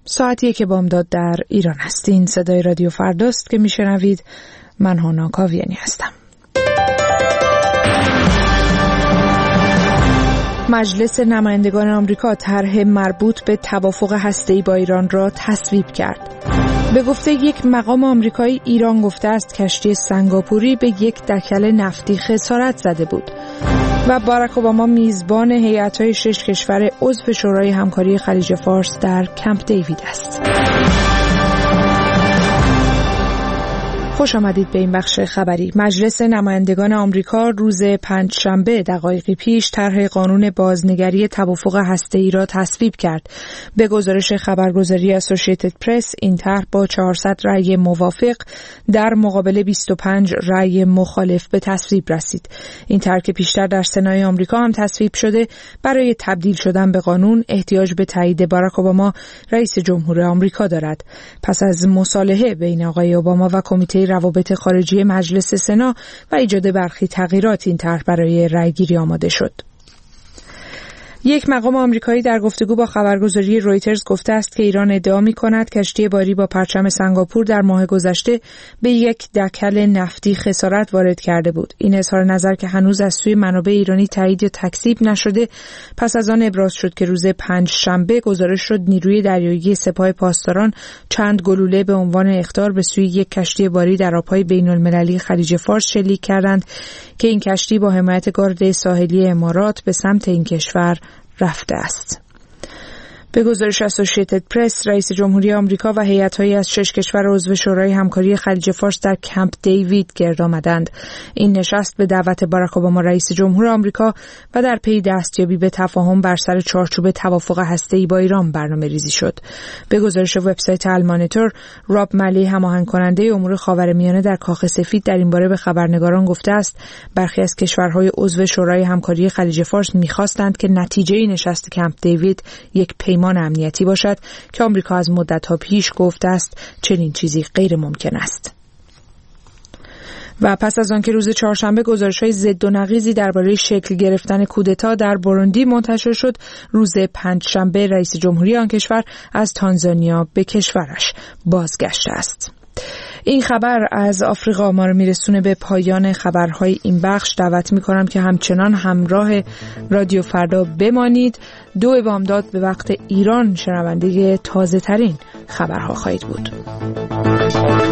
ساعتیه که بامداد در ایران هستین. صدای رادیو فرداست که میشنوید. من هانا کاویانی هستم. مجلس نمایندگان آمریکا طرح مربوط به توافق هسته‌ای با ایران را تصویب کرد. به گفته یک مقام آمریکایی، ایران گفته است کشتی سنگاپوری به یک دکل نفتی خسارت زده بود. و باراک اوباما میزبان هیئت‌های 6 کشور عضو شورای همکاری خلیج فارس در کمپ دیوید است. خوش آمدید به این بخش خبری. مجلس نمایندگان آمریکا روز پنجشنبه دقایقی پیش طرح قانون بازنگری توافق هسته‌ای را تصویب کرد. به گزارش خبرگزاری اسوسییتد پرس، این طرح با 400 رأی موافق در مقابل 25 رأی مخالف به تصویب رسید. این طرح که پیشتر در سنای آمریکا هم تصویب شده، برای تبدیل شدن به قانون احتیاج به تایید باراک اوباما رئیس جمهور آمریکا دارد. پس از مصالحه بین آقای اوباما و کمیته روابط خارجی مجلس سنا و ایجاد برخی تغییرات، این طرح برای رأیگیری آماده شد. یک مقام آمریکایی در گفتگو با خبرگزاری رویترز گفته است که ایران ادعا می‌کند کشتی باری با پرچم سنگاپور در ماه گذشته به یک دکل نفتی خسارت وارد کرده بود. این اظهار نظر که هنوز از سوی منابع ایرانی تایید یا تکذیب نشده، پس از آن ابراز شد که روز پنجشنبه گزارش شد نیروی دریایی سپاه پاسداران چند گلوله به عنوان اخطار به سوی یک کشتی باری در آب‌های بین‌المللی خلیج فارس شلیک کردند که این کشتی با حمایت گارد ساحلی امارات به سمت این کشور رفته است. به گزارش اسوسییتد پرس، رئیس جمهوری آمریکا و هیئت‌هایی از 6 کشور عضو شورای همکاری خلیج فارس در کمپ دیوید گرد آمدند. این نشست به دعوت باراک اوباما رئیس جمهور آمریکا و در پی دستیابی به تفاهم بر سر چارچوب توافق هسته‌ای با ایران برنامه‌ریزی شد. به گزارش وبسایت المانیتور، راب ملی، هماهنگ کننده امور خاورمیانه در کاخ سفید، در این باره به خبرنگاران گفته است برخی از کشورهای عضو شورای همکاری خلیج فارس می‌خواستند که نتیجه نشست کمپ دیوید یک پیمان امنیتی باشد که آمریکا از مدت‌ها پیش گفته است چنین چیزی غیر ممکن است. و پس از آن که روز چهارشنبه گزارش‌های ضد و نقیضی درباره شکل گرفتن کودتا در بوروندی منتشر شد، روز پنجشنبه رئیس جمهوری آن کشور از تانزانیا به کشورش بازگشته است. این خبر از آفریقا ما رو میرسونه به پایان خبرهای این بخش. دعوت میکنم که همچنان همراه رادیو فردا بمانید. 2 بامداد به وقت ایران شنونده تازه ترین خبرها خواهید بود.